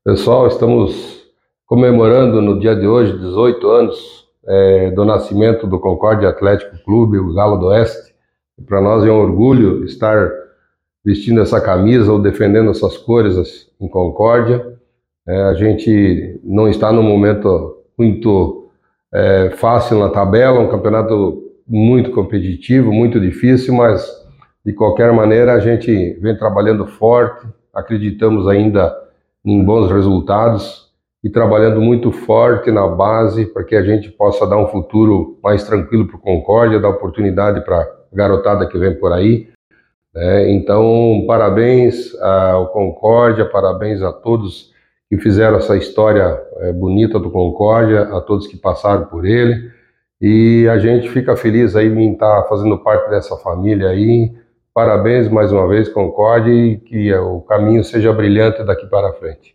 Pessoal, estamos comemorando no dia de hoje 18 anos do nascimento do Concórdia Atlético Clube, o Galo do Oeste. Para nós é um orgulho estar vestindo essa camisa ou defendendo essas cores em Concórdia. A gente não está num momento muito fácil na tabela, um campeonato muito competitivo, muito difícil, mas de qualquer maneira a gente vem trabalhando forte, acreditamos ainda em bons resultados e trabalhando muito forte na base para que a gente possa dar um futuro mais tranquilo para o Concórdia, dar oportunidade para a garotada que vem por aí. Então, parabéns ao Concórdia, parabéns a todos que fizeram essa história bonita do Concórdia, a todos que passaram por ele. E a gente fica feliz aí em estar fazendo parte dessa família aí. Parabéns mais uma vez, Concórdia, e que o caminho seja brilhante daqui para frente.